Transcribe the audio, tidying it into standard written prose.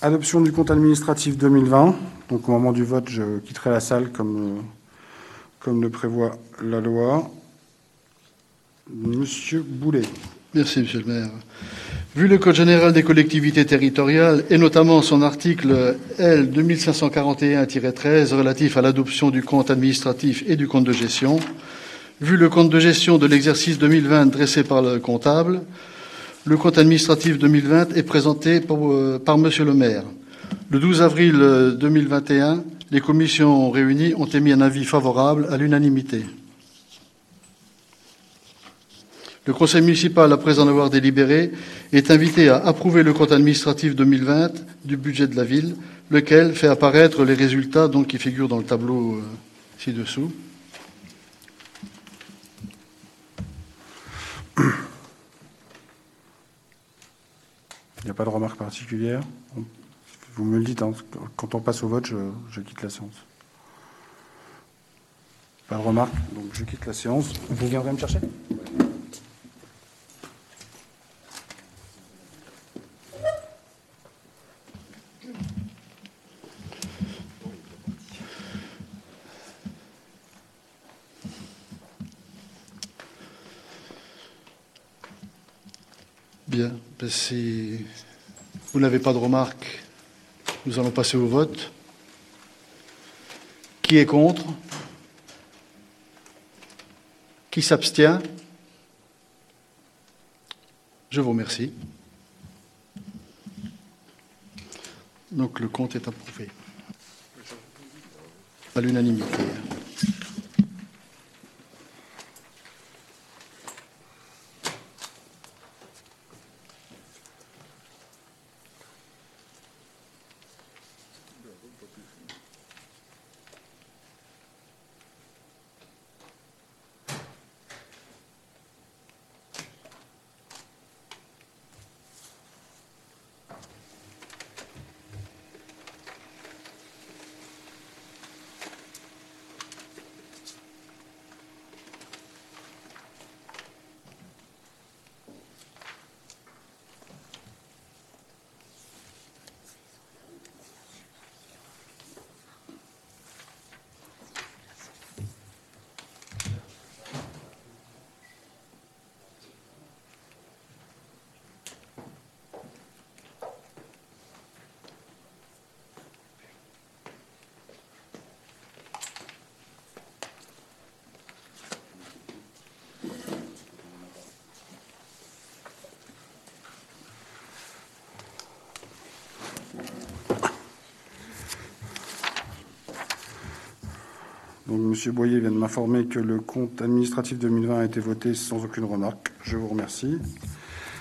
Adoption du compte administratif 2020. Donc au moment du vote, je quitterai la salle comme le prévoit la loi. Monsieur Boulet. Merci, Monsieur le maire. Vu le Code général des collectivités territoriales et notamment son article L 2541-13 relatif à l'adoption du compte administratif et du compte de gestion, vu le compte de gestion de l'exercice 2020 dressé par le comptable, le compte administratif 2020 est présenté par Monsieur le maire. Le 12 avril 2021, les commissions réunies ont émis un avis favorable à l'unanimité. Le conseil municipal, après en avoir délibéré, est invité à approuver le compte administratif 2020 du budget de la ville, lequel fait apparaître les résultats qui figurent dans le tableau ci-dessous. Il n'y a pas de remarque particulière. Vous me le dites, hein, quand on passe au vote, je quitte la séance. Pas de remarque, donc je quitte la séance. Vous viendrez me chercher ? Bien, si vous n'avez pas de remarques, nous allons passer au vote. Qui est contre ? Qui s'abstient ? Je vous remercie. Donc le compte est approuvé à l'unanimité. Donc, M. Boyer vient de m'informer que le compte administratif 2020 a été voté sans aucune remarque. Je vous remercie.